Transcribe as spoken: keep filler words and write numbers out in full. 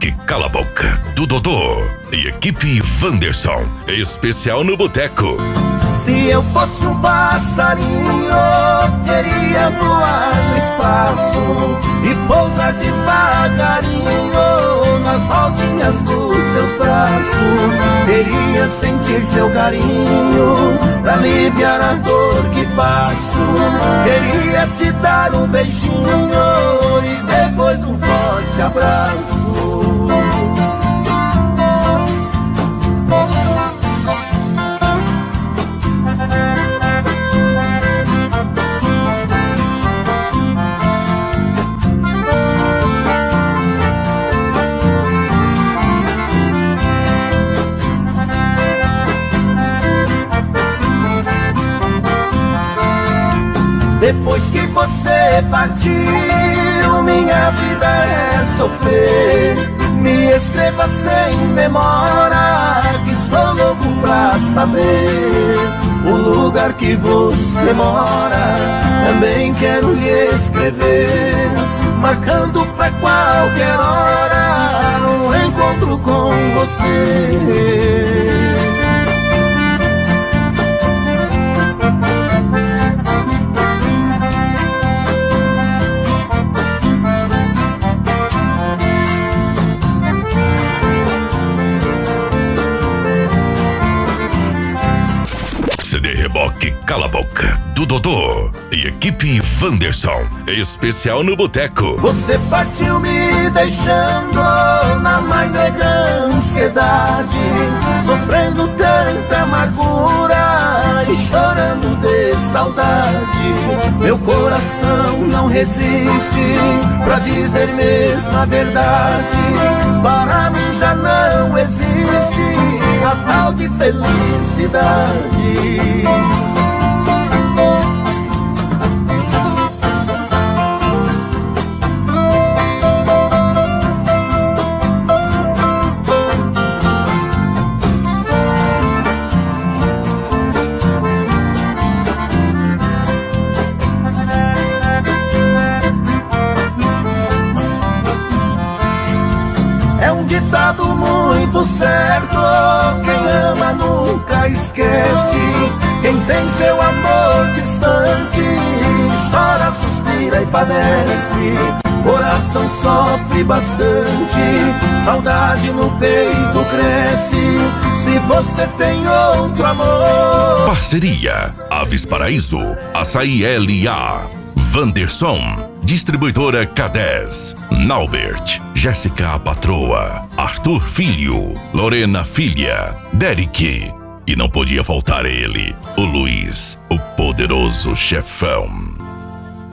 Que Cala a Boca, do Dodô e equipe Wanderson, especial no Boteco. Se eu fosse um passarinho, queria voar no espaço e pousar devagarinho nas rodinhas dos seus braços. Queria sentir seu carinho pra aliviar a dor que passo. Queria te dar um beijinho e depois um forte abraço. Depois que você partiu, minha vida é sofrer. Me escreva sem demora, que estou louco pra saber o lugar que você mora. Também quero lhe escrever, marcando pra qualquer hora um encontro com você. C D Reboque Cala a Boca, do Dodô e equipe Wanderson, especial no Boteco. Você partiu me deixando na mais negra ansiedade, sofrendo tanta amargura e chorando de saudade. Meu coração não resiste pra dizer mesmo a verdade. Para mim já não existe a tal de felicidade. É um ditado muito certo, quem ama nunca esquece. Quem tem seu amor distante chora, suspira e padece. Coração sofre bastante, saudade no peito cresce. Se você tem outro amor. Parceria Aves Paraíso, Açaí L A, Wanderson, Distribuidora K dez, Naubert, Jéssica a Patroa, Arthur Filho, Lorena Filha, Derek. E não podia faltar ele, o Luiz, o poderoso chefão.